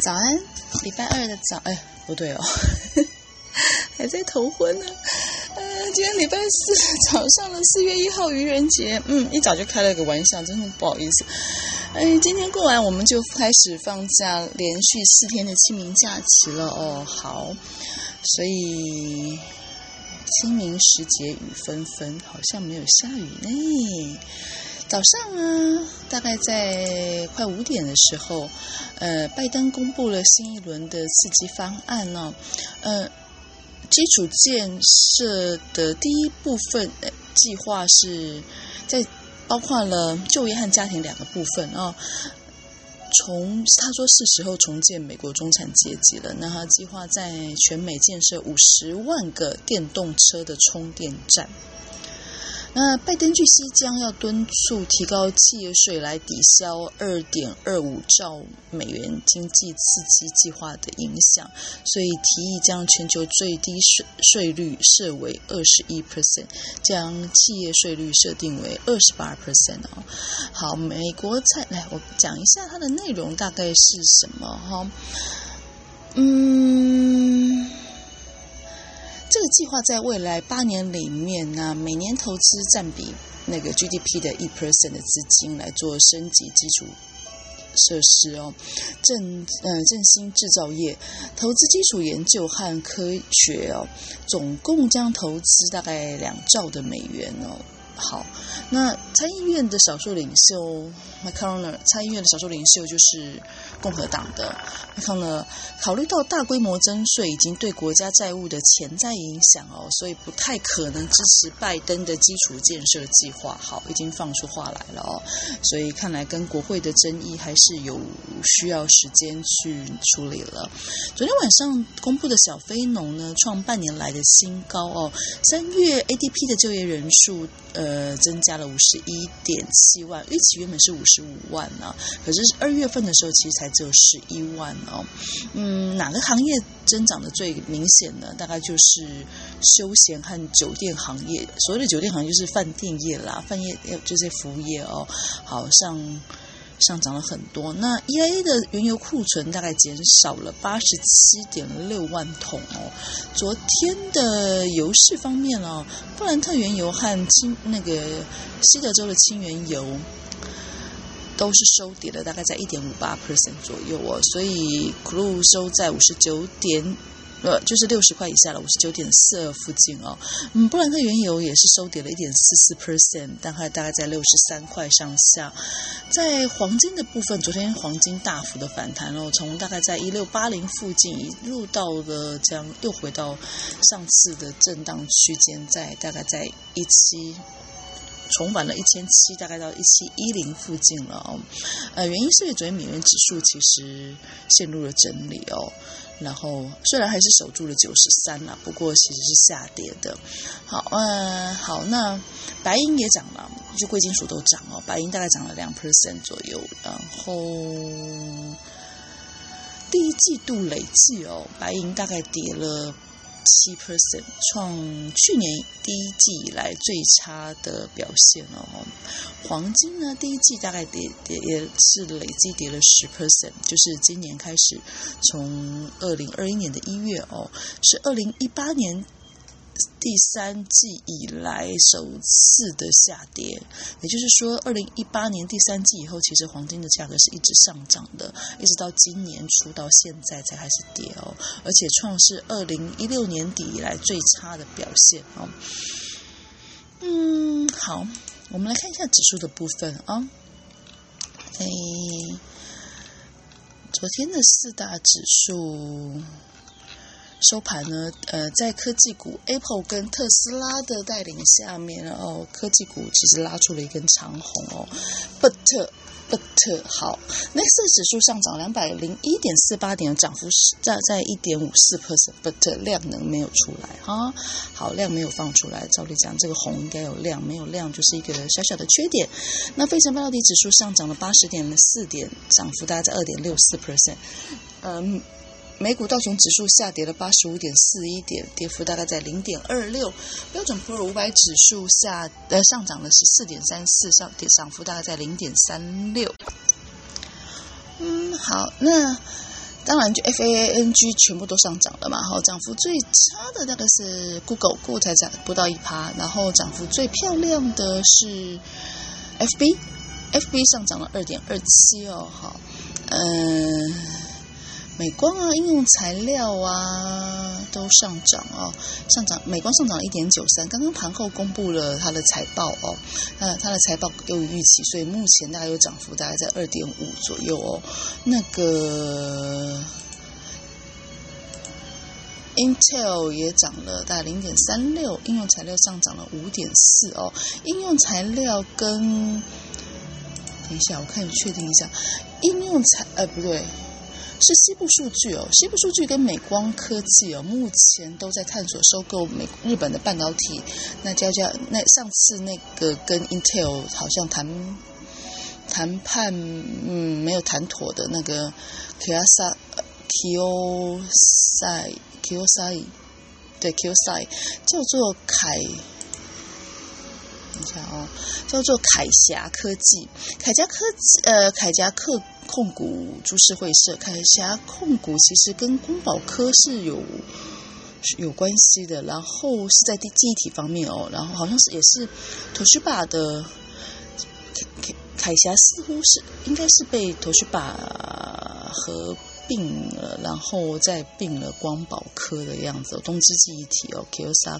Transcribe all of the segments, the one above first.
早安，礼拜二的早，不对哦，还在头昏呢。今天礼拜四早上的4月1号愚人节，一早就开了个玩笑，真的不好意思。今天过完我们就开始放假，连续4天的清明假期了哦。好，所以清明时节雨纷纷，好像没有下雨呢。早上啊，大概在快5点的时候，拜登公布了新一轮的刺激方案哦。基础建设的第一部分计划是在包括了就业和家庭2个部分哦。他说是时候重建美国中产阶级了。那他计划在全美建设50万个电动车的充电站。那拜登据悉将要敦促提高企业税来抵消2.25兆美元经济刺激计划的影响，所以提议将全球最低税率设为 21%， 将企业税率设定为 28% 哦。好，美国来我讲一下它的内容大概是什么哈。这个计划在未来8年里面呢，每年投资占比那个 GDP 的 1% 的资金来做升级基础设施哦，振兴制造业，投资基础研究和科学哦，总共将投资大概2兆的美元哦。好，那参议院的少数领袖 McConnell， 参议院的少数领袖就是共和党的 McConnell， 考虑到大规模增税已经对国家债务的潜在影响哦，所以不太可能支持拜登的基础建设计划。好，已经放出话来了哦，所以看来跟国会的争议还是有需要时间去处理了。昨天晚上公布的小非农呢，创半年来的新高哦。3月 ADP 的就业人数增加了51.7万，预期原本是55万啊，可是2月份的时候其实才只有11万哦。哪个行业增长的最明显呢？大概就是休闲和酒店行业。所谓的酒店行业就是饭店业啦，饭业就是服务业哦。好，上涨了很多。那 EIA 的原油库存大概减少了87.6万桶哦。昨天的油市方面哦，布兰特原油和西德州的轻原油都是收跌了，大概在 1.58% 左右哦。所以 crude 收在59点。就是60块以下了，59.42附近哦。布兰特原油也是收跌了 1.44%， 大概在63块上下。在黄金的部分，昨天黄金大幅的反弹哦，从大概在1680附近一路到了又回到上次的震荡区间，大概在重返了1700，大概到1710附近了哦。原因是因为昨天美元指数其实陷入了整理哦。然后虽然还是守住了93啦，不过其实是下跌的。好，那白银也涨了，就贵金属都涨哦，白银大概涨了2% 左右。然后第一季度累计哦，白银大概跌了7%，创去年第一季以来最差的表现哦。黄金呢，第一季大概也是累计跌了10%，就是今年开始，从2021年的1月哦，是2018年第3季以来首次的下跌，也就是说2018年第3季以后，其实黄金的价格是一直上涨的，一直到今年初到现在才开始跌哦，而且创是2016年底以来最差的表现哦。好，我们来看一下指数的部分啊。昨天的4大指数收盘呢，在科技股 Apple 跟特斯拉的带领下面哦，科技股其实拉出了一根长红哦。But 好，那个指数上涨201.48点，涨幅在 1.54%，but 量能没有出来哈。好，量没有放出来，照理讲这个红应该有量，没有量就是一个小小的缺点。那费城半导体指数上涨了80.4点，涨幅大概在 2.64%。美股道琼指数下跌了85.41点，跌幅大概在 0.26。标准普尔500指数上涨了14.34，涨幅大概在 0.36。好，那当然就 FAANG 全部都上涨了嘛，涨幅最差的大概是 Google 才涨不到1%，然后涨幅最漂亮的是 FB 上涨了 2.27% 哦，好，美光啊，应用材料啊都上涨哦，美光上涨了 1.93%， 刚刚盘后公布了它的财报哦，它的财报优于预期，所以目前大概有涨幅大概在 2.5 左右哦。那个 Intel 也涨了大概 0.36%， 应用材料上涨了 5.4% 哦。应用材料跟等一下我看确定一下，应用不对，是西部数据哦，西部数据跟美光科技哦，目前都在探索收购日本的半导体。那上次那个跟 Intel 好像谈判没有谈妥的那个 Kiyosai 对 Kiyosai 叫做叫做凯霞科技，凯霞控股株式会社，凯霞控股其实跟光宝科是有关系的，然后是在记忆体方面哦，然后好像也是 Toshiba 的凯霞似乎是应该是被 Toshiba 合并了，然后再并了光宝科的样子，东芝记忆体哦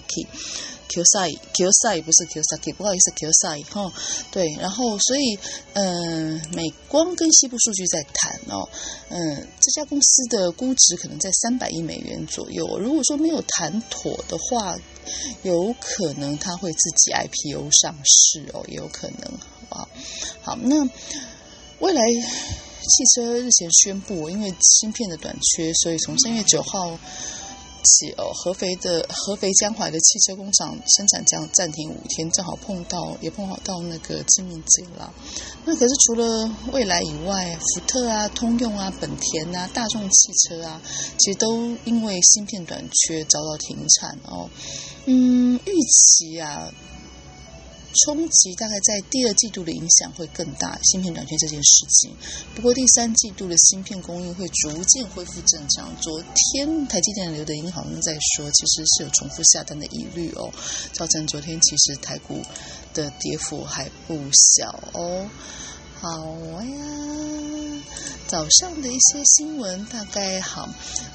Kiyosai 不是 Kiyosaki， 不好意思 Kiyosai 对，然后所以美光跟西部数据在谈哦，这家公司的估值可能在300亿美元左右，如果说没有谈妥的话，有可能它会自己 IPO 上市哦，也有可能好，那未来汽车日前宣布，因为芯片的短缺，所以从3月9号起合肥江淮的汽车工厂生产将暂停5天，正好碰到那个清明节啦。那可是除了蔚来以外，福特啊、通用啊、本田啊、大众汽车啊，其实都因为芯片短缺遭到停产哦。预期啊，冲击大概在第2季度的影响会更大，芯片短缺这件事情。不过第3季度的芯片供应会逐渐恢复正常。昨天台积电的刘德音好像在说，其实是有重复下单的疑虑哦，造成昨天其实台股的跌幅还不小哦。好呀，早上的一些新闻大概好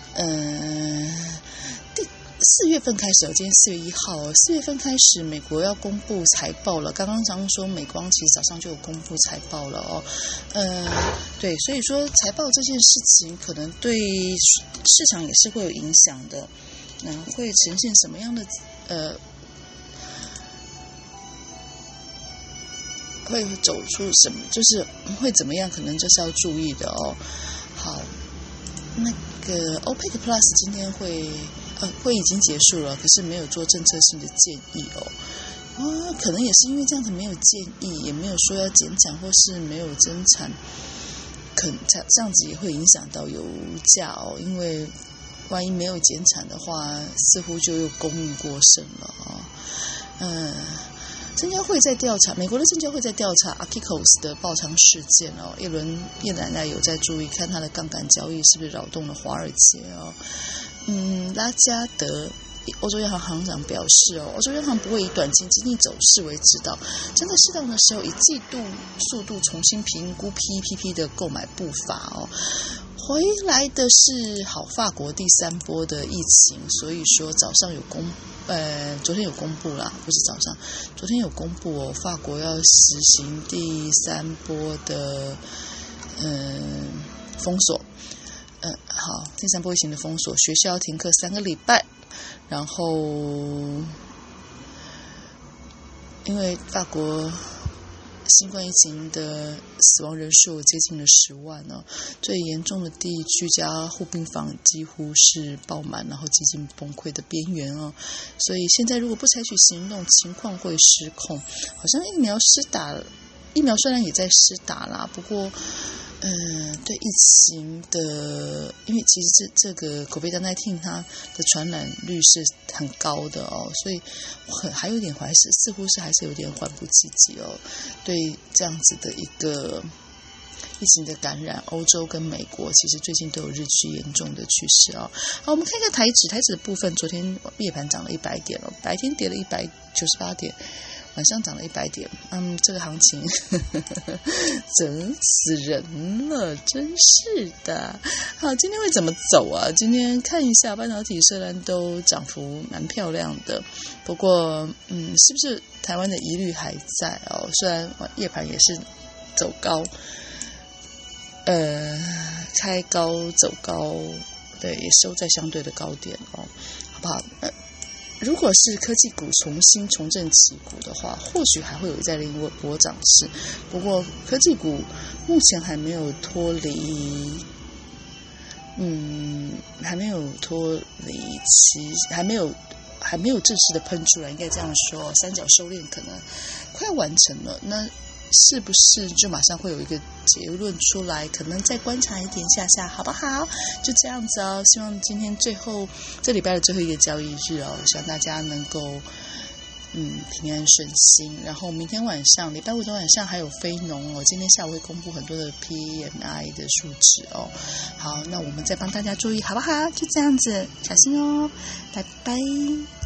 4月份开始，今天4月1号4月份开始，美国要公布财报了。刚刚说美光其实早上就有公布财报了哦。对，所以说财报这件事情可能对市场也是会有影响的。会呈现什么样的会走出什么，就是会怎么样，可能就是要注意的哦。好，那个 OPEC Plus 今天会议已经结束了，可是没有做政策性的建议哦。可能也是因为这样子没有建议，也没有说要减产或是没有增产，这样子也会影响到油价哦。因为万一没有减产的话，似乎就又供应过剩了哦。证交会在调查，美国的证交会在调查 Archegos 的爆仓事件哦。叶奶奶有在注意看他的杠杆交易是不是扰动了华尔街哦。拉加德欧洲央行行长表示欧洲央行不会以短期经济走势为指导，将在适当的时候以季度速度重新评估 PPP 的购买步伐哦。回来的是法国第3波的疫情，所以说昨天有公布啦，不是早上，昨天有公布哦，法国要实行第3波的封锁。第3波疫情的封锁，学校停课3个礼拜，然后因为法国新冠疫情的死亡人数接近了10万哦，最严重的地区加护病房几乎是爆满，然后接近崩溃的边缘哦。所以现在如果不采取行动，情况会失控。好像疫苗虽然也在施打啦，不过对疫情的，因为其实这个 COVID-19 它的传染率是很高的哦，所以还有点怀疑，似乎是还是有点缓不济急哦。对这样子的一个疫情的感染，欧洲跟美国其实最近都有日趋严重的趋势哦。好，我们看一下台指的部分，昨天夜盘涨了100点哦，白天跌了198点，晚上涨了100点。这个行情整死人了，真是的。好，今天会怎么走啊？今天看一下半导体虽然都涨幅蛮漂亮的，不过是不是台湾的疑虑还在哦？虽然夜盘也是走高，开高走高，对，也收在相对的高点哦，好不好？如果是科技股重振旗鼓的话，或许还会有再另一波涨势。不过科技股目前还没有脱离，还没有正式的喷出来，应该这样说，三角收敛可能快完成了。那是不是就马上会有一个结论出来？可能再观察一点下，好不好？就这样子哦。希望今天这礼拜的最后一个交易日哦，希望大家能够平安顺心。然后明天晚上，礼拜五的晚上还有非农哦，今天下午会公布很多的 PMI 的数值哦。好，那我们再帮大家注意好不好？就这样子，小心哦，拜拜。